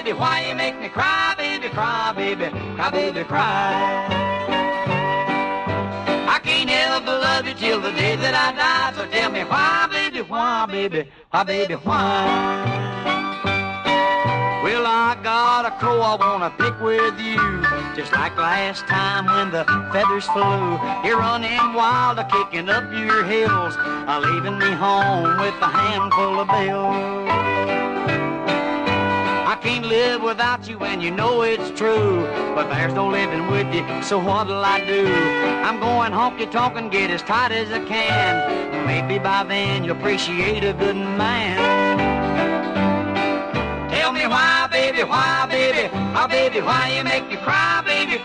baby, why you make me cry, baby, cry, baby, cry, baby, cry. I can't help but love you till the day that I die. So tell me why, baby, why, baby, why, baby, why? Well, I got a crow I wanna pick with you, just like last time when the feathers flew. You're running wild, kicking up your heels, leaving me home with a handful of bills. I can't live without you and you know it's true, but there's no living with you, so what'll I do? I'm going honky-tonk and get as tight as I can. Maybe by then you'll appreciate a good man. Tell me why, baby, why, baby, why, baby, why you make me cry, baby,